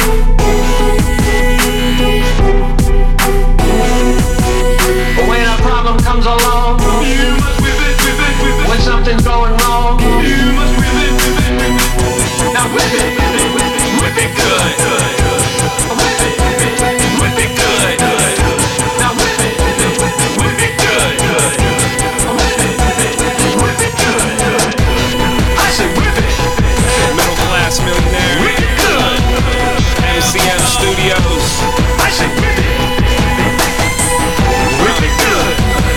But when a problem comes along, you must whip it, whip it, whip it. When something's going wrong, you must whip it, whip it, whip it. Now whip it, whip it, whip it, whip it good, good. Whip it, whip it, whip it good, good. Now whip it, whip it, whip it good, good. Whip it, whip it, whip it good, good. I said whip it. Middle class millionaire. Whip it good. MCM Studios. I said whip it. Whip it good.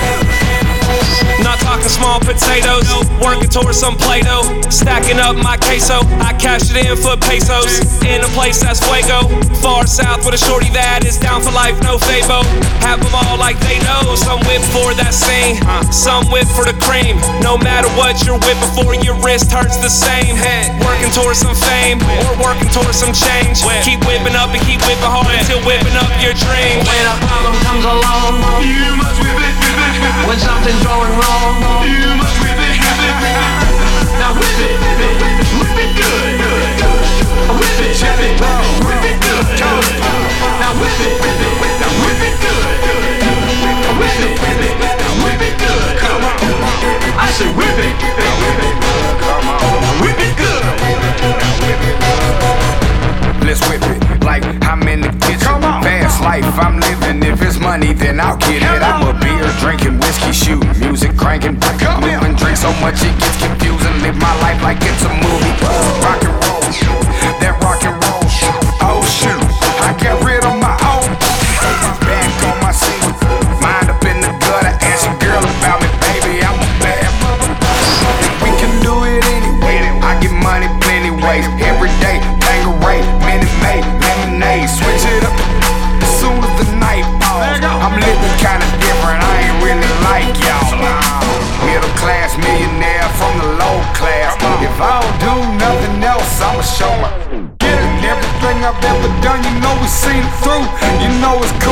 Not talking small potatoes, working towards some Play-Doh, stacking up my queso. I cash it in for pesos, in a place that's fuego. Far south with a shorty that is down for life, no fabo. Have them all like they know. Some whip for that scene, some whip for the cream. No matter what you're whipping for, your wrist hurts the same. Working towards some fame, or working towards some change. Keep whipping up and keep whipping hard until whipping up your dream. When a problem comes along, you must whip it, whip it, whip it. When something's going wrong, you must whip it, whip it, whip it. Now whip it, whip it, whip it good, good. Whip it, whip it, whip it good, good. Now whip it, whip it, now whip it good, good. Whip it, whip it, whip it good. Come on, I said whip it, whip it, come on, whip it good. Let's whip it like I'm in the kitchen. Fast life I'm living. If it's money, then I'll get it. I'm a beer drinking, whiskey shooting, music cranking, moving, drink so much it gets confusing. Live my life like it's a movie. Rock and roll, that rock and roll. Oh shoot, I got rid of my own. Back on my seat, mind up in the gutter. Ask your girl about me, baby. I'm a bad mother. We can do it anyway. I get money plenty ways. Every day, Bangarang, Minute Maid, lemonade. Switch it up as soon as the night falls. I'm living kinda different. I ain't really like y'all. Middle class millionaire from the low class. If I don't do nothing else, I'ma show my. And everything I've ever done, you know we seen it through. You know it's